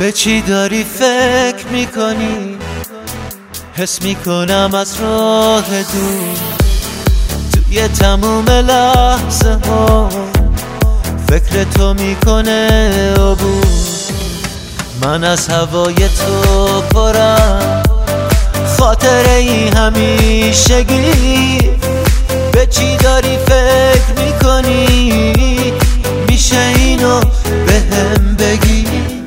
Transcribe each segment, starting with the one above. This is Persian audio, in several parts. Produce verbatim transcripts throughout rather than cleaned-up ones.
به چی داری فکر میکنی؟ حس میکنم از راه دور توی تموم لحظه ها فکر تو میکنه عبور. من از هوای تو پرم، خاطره ای همیشگی. به چی داری فکر میکنی؟ میشه اینو به هم بگی؟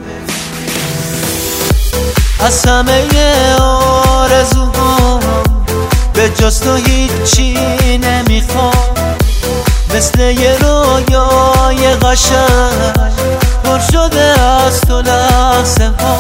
از همه آرزوهام به جز تو هیچی نمیخوام. مثل یه رویای قشنگ پر شده از تو لحظه ها.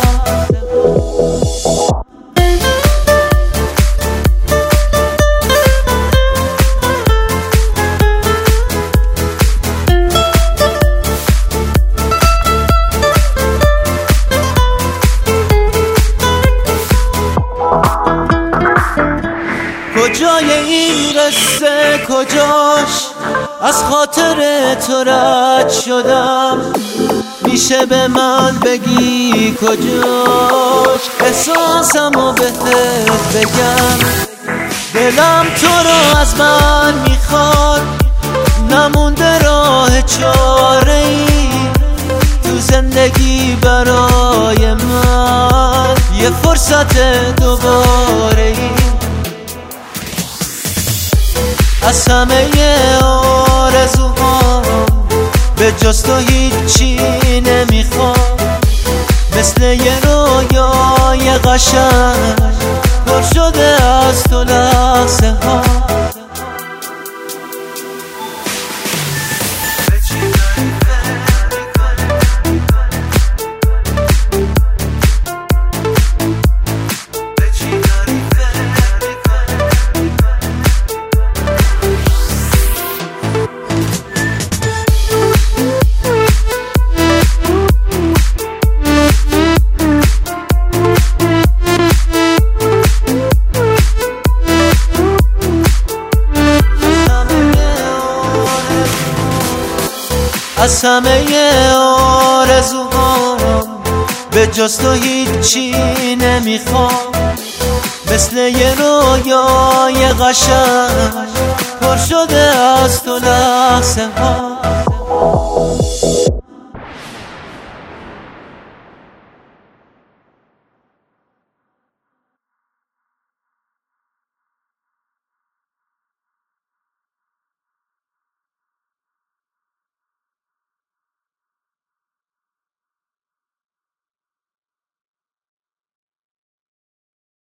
کجای این قصه کجاش؟ از خاطر تو رد شدم. میشه به من بگی کجاش؟ احساسمو بهت بگم. دلم تو رو از من میخواد، نمونده راه چاره ای تو زندگی برای من. یه فرصت دوباره ای. از همه آرزوهام به جز تو هیچی نمیخوام. مثل یه رویای قشنگ پر شده از تو لحظه ها. از همه آرزوهام به جز تو هیچی نمیخوام. مثل یه رویای قشنگ پر شده از تو لحظه ها.